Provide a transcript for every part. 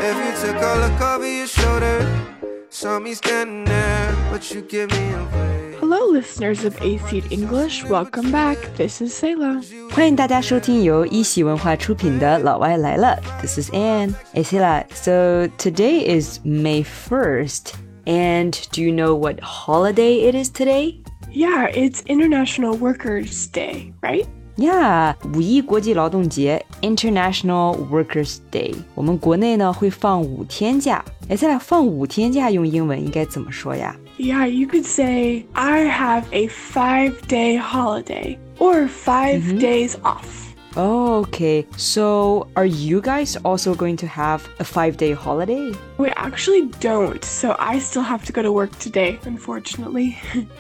If you took all the cover your shoulder, saw me standing there, but you give me away. Hello, listeners of A-Seed English. Welcome back. This is Sayla. 欢迎大家收听由一席文化出品的老外来了 This is Anne. Hey Sayla, so today is May 1st. And do you know what holiday it is today? Yeah, it's International Workers' Day, right? Yeah, 五一国际劳动节 International Workers' Day. 我们国内呢会放5天假。Sayla, 放5天假用英文应该怎么说呀？ Yeah, you could say, I have a 5-day holiday or 5 days off. Oh, okay. So are you guys also going to have a 5-day holiday? We actually don't, so I still have to go to work today, unfortunately.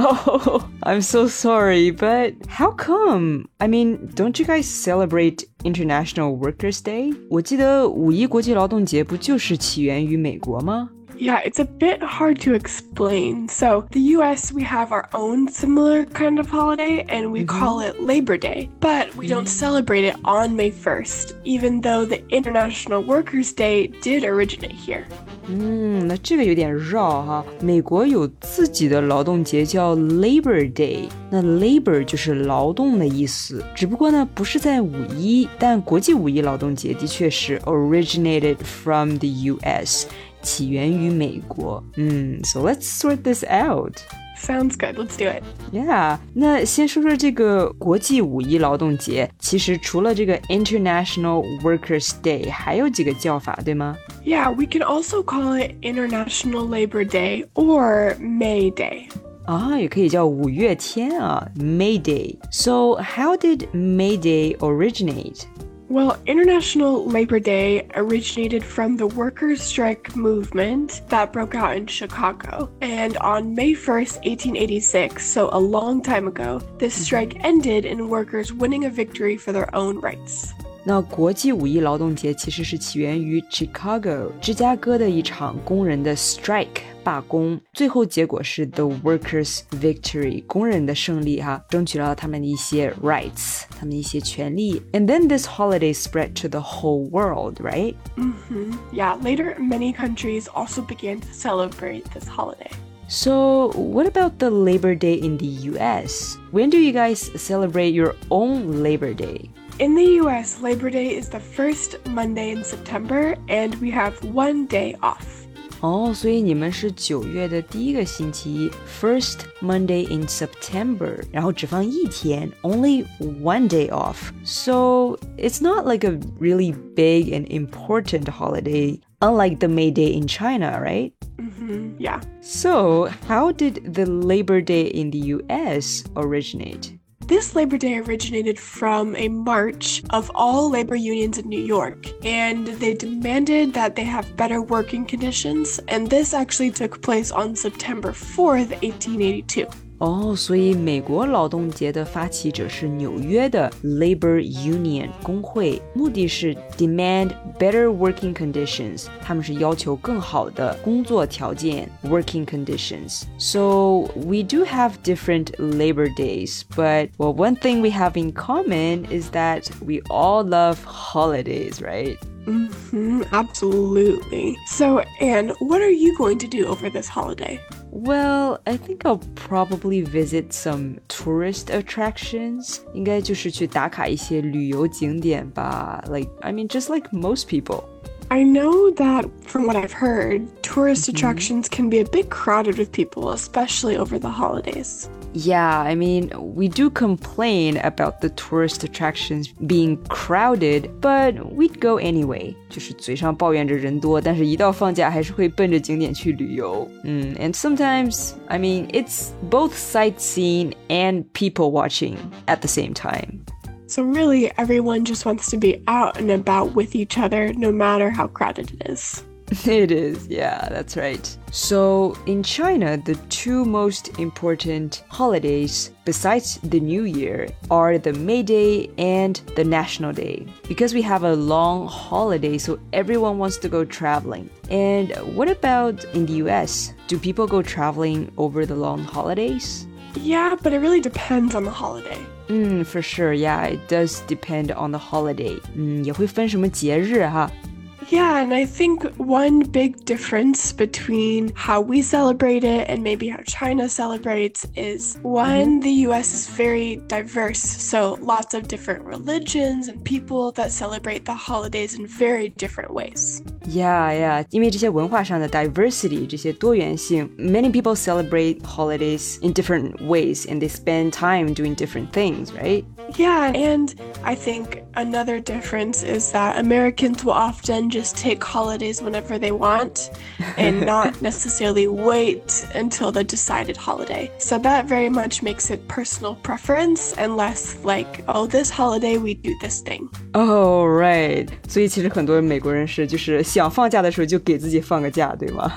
Oh, I'm so sorry, but how come? I mean, don't you guys celebrate International Workers' Day? 我记得五一国际劳动节不就是起源于美国吗？ Yeah, it's a bit hard to explain. So, the US, we have our own similar kind of holiday, and we call it Labor Day. But we don't celebrate it on May 1st, even though the International Workers' Day did originate here. 那这个有点绕哈。美国有自己的劳动节叫 Labor Day， 那 Labor 就是劳动的意思，只不过呢不是在五一，但国际五一劳动节的确是 originated from the US， 起源于美国。So let's sort this out. Sounds good. Let's do it. Yeah, 那先说说这个国际五一劳动节，其实除了这个 International Workers' Day， 还有几个叫法，对吗？ Yeah, we can also call it International Labor Day or May Day. 也可以叫五月天啊 May Day. So how did May Day originate? Well, International Labor Day originated from the workers' strike movement that broke out in Chicago. And on May 1st, 1886, so a long time ago, this strike ended in workers winning a victory for their own rights. 那国际五一劳动节其实是起源于 Chicago 芝加哥的一场工人的 strike 罢工，最后结果是 the workers' victory 工人的胜利哈，争取了他们的一些 rights 他们的一些权利 and then this holiday spread to the whole world, right? Yeah, later many countries also began to celebrate this holiday. So, what about the Labor Day in the US? When do you guys celebrate your own Labor Day? In the US, Labor Day is the first Monday in September, and we have 1 day off. 所以你们是9月的第一个星期 first Monday in September 然后只放1天 only 1 day off. So, it's not like a really big and important holiday unlike the May Day in China, right? Yeah. So, how did the Labor Day in the US originate? This Labor Day originated from a march of all labor unions in New York, and they demanded that they have better working conditions, and this actually took place on September 4th, 1882. 所以美国劳动节的发起者是纽约的 Labor Union 工会，目的是 demand better working conditions， 他们是要求更好的工作条件 working conditions. So we do have different Labor Days, but well, one thing we have in common is that we all love holidays, right? Absolutely. So, Anne, what are you going to do over this holiday? Well, I think I'll probably visit some tourist attractions. 应该就是去打卡一些旅游景点吧 just like most people. I know that, from what I've heard, tourist attractions can be a bit crowded with people, especially over the holidays. Yeah, I mean, we do complain about the tourist attractions being crowded, but we'd go anyway. 就是嘴上抱怨着人多，但是一到放假还是会奔着景点去旅游。And sometimes, I mean, it's both sightseeing and people watching at the same time. So really, everyone just wants to be out and about with each other, no matter how crowded it is. It is, yeah, that's right. So, in China, the two most important holidays besides the New Year are the May Day and the National Day. Because we have a long holiday, so everyone wants to go traveling. And what about in the US? Do people go traveling over the long holidays? Yeah, but it really depends on the holiday. For sure, yeah, it does depend on the holiday. 也会分什么节日哈。 Yeah, and I think one big difference between how we celebrate it and maybe how China celebrates is one, the US is very diverse, so lots of different religions and people that celebrate the holidays in very different ways. Yeah, 因为这些文化上的 diversity, 这些多元性 many people celebrate holidays in different ways and they spend time doing different things, right? Yeah, and I think another difference is that Americans will often just take holidays whenever they want and not necessarily wait until the decided holiday. So that very much makes it personal preference and less like, oh, this holiday we do this thing. Oh, right. 所以其实很多美国人是就是想放假的时候就给自己放个假，对吗？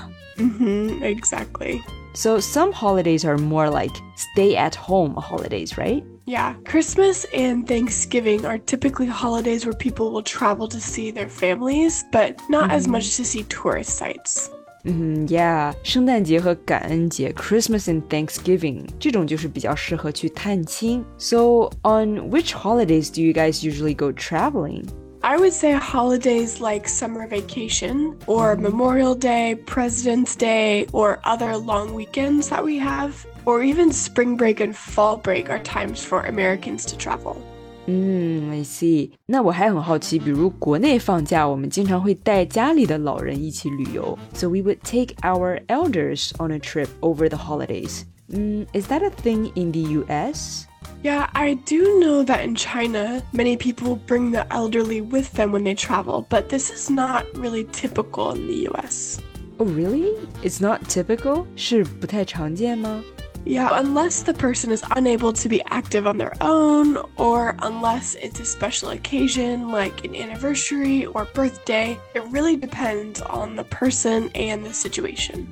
Exactly. So some holidays are more like stay-at-home holidays, right? Yeah, Christmas and Thanksgiving are typically holidays where people will travel to see their families, but not as much to see tourist sites. Yeah, 圣诞节和感恩节 Christmas and Thanksgiving 这种就是比较适合去探亲 So on which holidays do you guys usually go traveling? I would say holidays like summer vacation or Memorial Day, President's Day, or other long weekends that we have, or even spring break and fall break are times for Americans to travel. I see. 那我还很好奇，比如国内放假，我们经常会带家里的老人一起旅游 So we would take our elders on a trip over the holidays. Is that a thing in the US? Yeah, I do know that in China, many people bring the elderly with them when they travel, but this is not really typical in the US. Oh, really? It's not typical? 是不太常见吗？ Yeah, unless the person is unable to be active on their own, or unless it's a special occasion like an anniversary or birthday, it really depends on the person and the situation.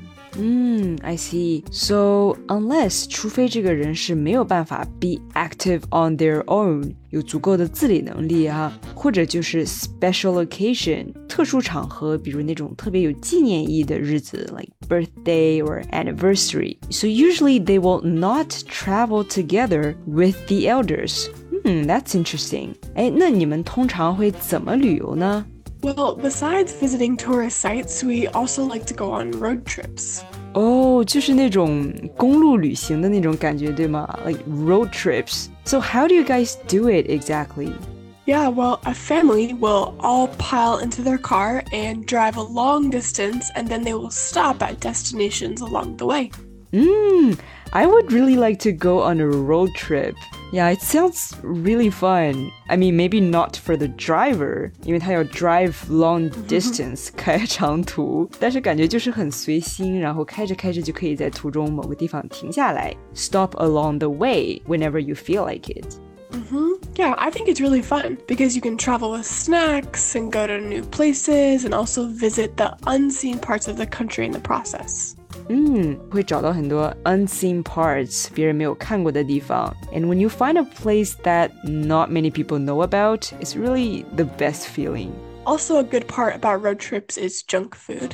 I see. So, unless 除非这个人是没有办法 be active on their own 有足够的自理能力啊，或者就是 special occasion 特殊场合，比如那种特别有纪念意义的日子 like birthday or anniversary. So usually they will not travel together with the elders. That's interesting. 哎，那你们通常会怎么旅游呢？ Well, besides visiting tourist sites, we also like to go on road trips. 哦，就是那种公路旅行的那种感觉，对吗？ Like road trips. So how do you guys do it exactly? Yeah, well, a family will all pile into their car and drive a long distance, and then they will stop at destinations along the way. I would really like to go on a road trip. Yeah, it sounds really fun. I mean, maybe not for the driver, 因为他要 drive long distance, 开长途，但是感觉就是很随心，然后开着开着就可以在途中某个地方停下来 stop along the way whenever you feel like it. Yeah, I think it's really fun because you can travel with snacks and go to new places and also visit the unseen parts of the country in the process. 会找到很多 unseen parts 别人没有看过的地方 And when you find a place that not many people know about, it's really the best feeling. Also, a good part about road trips is junk food.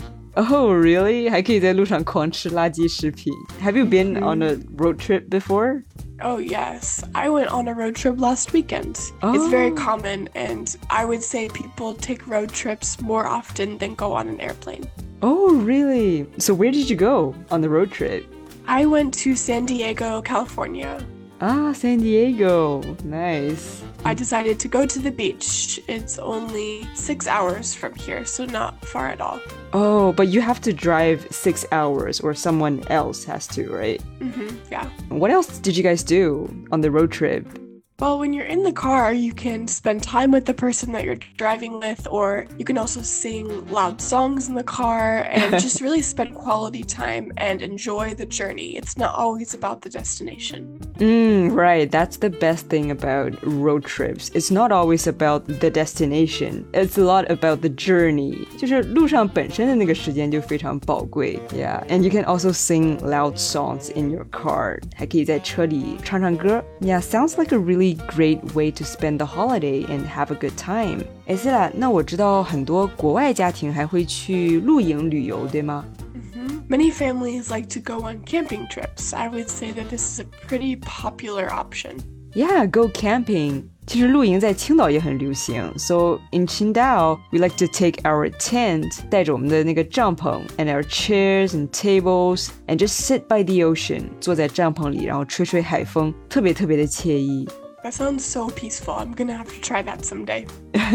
Oh, really? 还可以在路上狂吃垃圾食品 Have you been on a road trip before? Oh, yes. I went on a road trip last weekend. It's very common, and I would say people take road trips more often than go on an airplane. Oh, really? So where did you go on the road trip? I went to San Diego, California. Ah, San Diego. Nice. I decided to go to the beach. It's only 6 hours from here, so not far at all. Oh, but you have to drive 6 hours or someone else has to, right? Yeah. What else did you guys do on the road trip? Well, when you're in the car, you can spend time with the person that you're driving with, or you can also sing loud songs in the car and just really spend quality time and enjoy the journey. It's not always about the destination. Right. That's the best thing about road trips. It's not always about the destination. It's a lot about the journey. 就是路上本身的那个时间就非常宝贵 Yeah. And you can also sing loud songs in your car. 还可以在车里唱唱歌 Yeah, sounds like a really great way to spend the holiday and have a good time. 哎，Sila，那我知道很多国外家庭还会去露营旅游，对吗？ Many families like to go on camping trips. I would say that this is a pretty popular option. Yeah, go camping. 其实露营在青岛也很流行 So in Qingdao, we like to take our tent 带着我们的那个帐篷 and our chairs and tables and just sit by the ocean 坐在帐篷里然后吹吹海风特别特别的惬意 That sounds so peaceful. I'm gonna have to try that someday.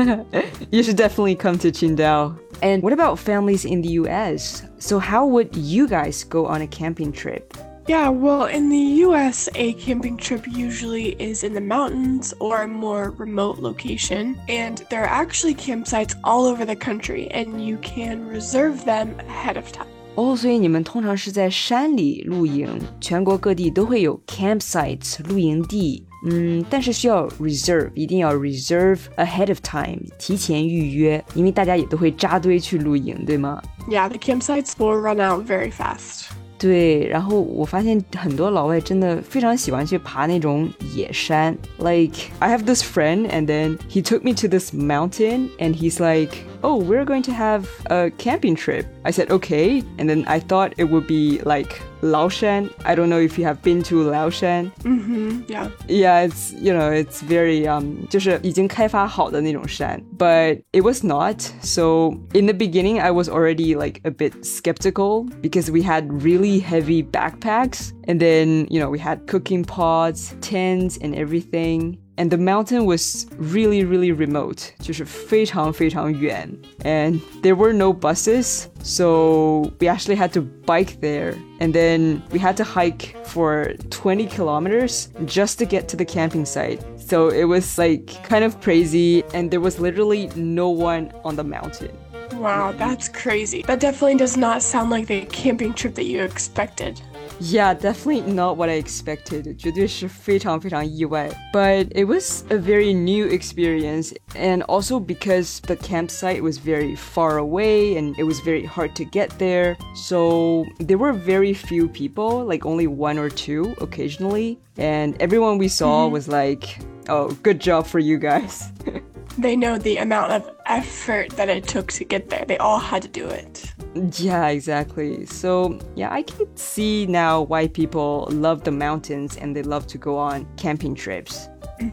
You should definitely come to Qingdao. And what about families in the US? So how would you guys go on a camping trip? Yeah, well, in the US, a camping trip usually is in the mountains or a more remote location, and there are actually campsites all over the country, and you can reserve them ahead of time. 哦，所以你们通常是在山里露营，全国各地都会有 campsites 露营地，但是需要 reserve， 一定要 reserve ahead of time， 提前预约，因为大家也都会扎堆去露营，对吗？ Yeah, the campsites will run out very fast. 对，然后我发现很多老外真的非常喜欢去爬那种野山。Like, I have this friend and then he took me to this mountain and he's like, oh, we're going to have a camping trip. I said, okay. And then I thought it would be like Laoshan. I don't know if you have been to Laoshan. Yeah. Yeah, it's, you know, it's very, 就是已经开发好的那种山. But it was not. So in the beginning, I was already like a bit skeptical because we had really heavy backpacks. And then, you know, we had cooking pots, tents, and everything. And the mountain was really, really remote, 就是非常非常远. And there were no buses, so we actually had to bike there. And then we had to hike for 20 kilometers just to get to the camping site. So it was like kind of crazy, and there was literally no one on the mountain. Wow, that's crazy. That definitely does not sound like the camping trip that you expected. Yeah, definitely not what I expected. 绝对是非常非常意外. But it was a very new experience, and also because the campsite was very far away and it was very hard to get there. So there were very few people, like only one or two occasionally. And everyone we saw was like, oh, good job for you guys. They know the amount of effort that it took to get there. They all had to do it. Yeah, exactly. So, yeah, I can see now why people love the mountains and they love to go on camping trips.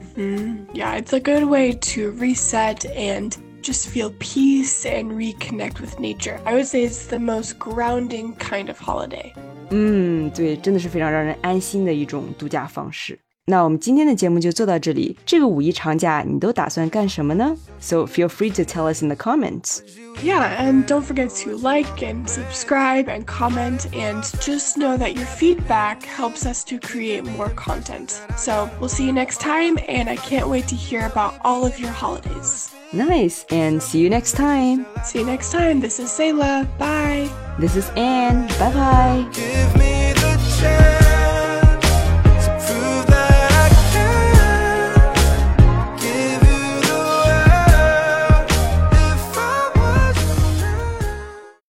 Yeah, it's a good way to reset and just feel peace and reconnect with nature. I would say it's the most grounding kind of holiday. 对，真的是非常让人安心的一种度假方式。那我们今天的节目就做到这里。这个五一长假你都打算干什么呢？ So feel free to tell us in the comments. Yeah, and don't forget to like and subscribe and comment, and just know that your feedback helps us to create more content. So we'll see you next time, and I can't wait to hear about all of your holidays. Nice, and see you next time. See you next time. This is Sayla. Bye. This is Anne. Bye-bye. Give me